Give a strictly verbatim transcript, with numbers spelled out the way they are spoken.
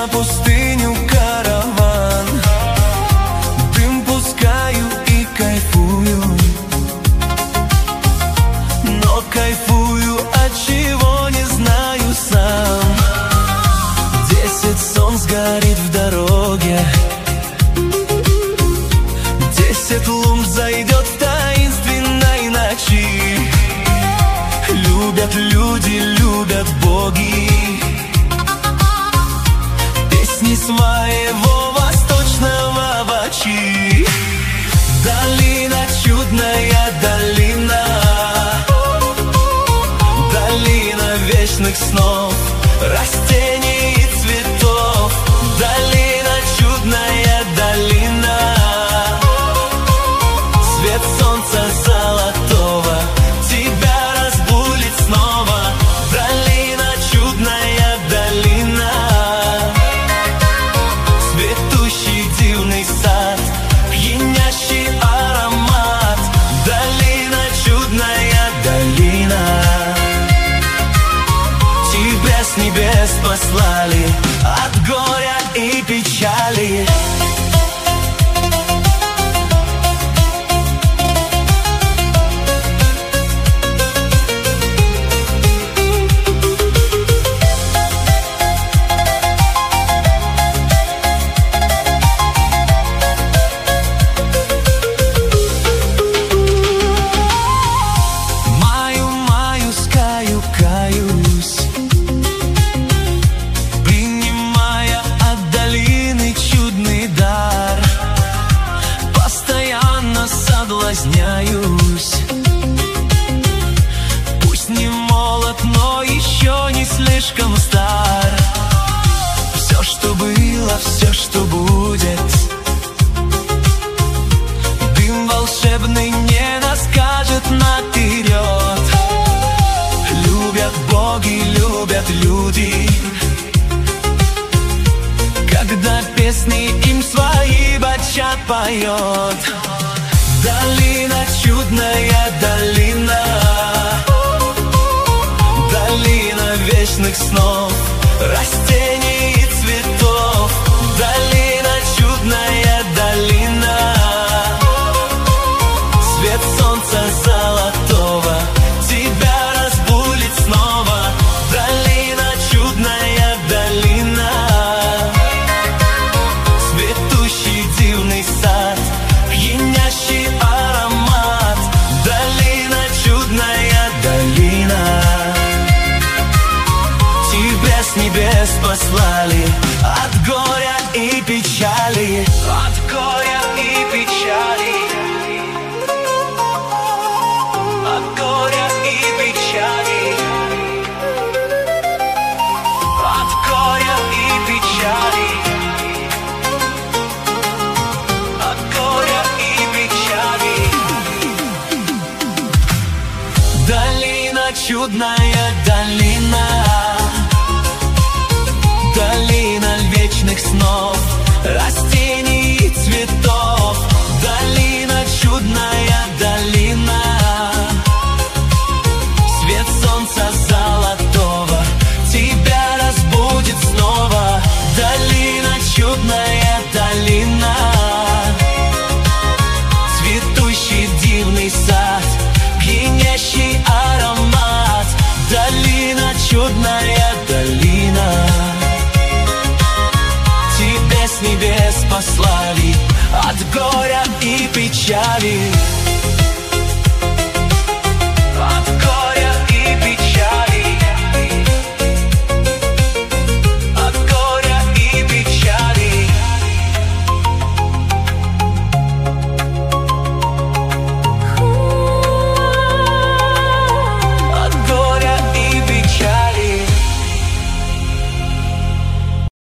на пустыню караван. Дым пускаю и кайфую, но кайфую от чего не знаю сам. Десять солнц горит в дороге, десять лун зайдет в таинственной ночи. Любят люди, любят боги песни своего восточного вачи. Долина, чудная долина, долина вечных снов, растений и цветов. Долина, чудная долина, свет солнца золотого тебя разбудит снова. Долина, чудная долина, цветущий дивный сад, пьянящий аромат. Долина, чудная долина, тебя с небес послали от горя и печали. Соблазняюсь, пусть не молод, но еще не слишком стар. Все, что было, все, что будет, дым волшебный не расскажет наперед. Любят боги, любят люди, когда песни им свои бачат поет. Долина, чудная долина, долина вечных снов, растений и цветов. Долина, чудная долина, свет солнца золотого тебя разбудит снова. Долина, чудная долина, цветущий дивный сад, пьянящий аромат. Долина, чудная долина, тебя с небес послали от горя и печали. От горя и печали, от горя и печали, от горя и печали. Долина, чудная долина, долина вечных снов, растений и цветов. Долина, чудная долина, свет солнца золотого тебя разбудит снова. Долина, чудная долина, цветущий дивный сад, пьянящий аромат. Долина, чудная долина, тебя с небес послали от горя и печали.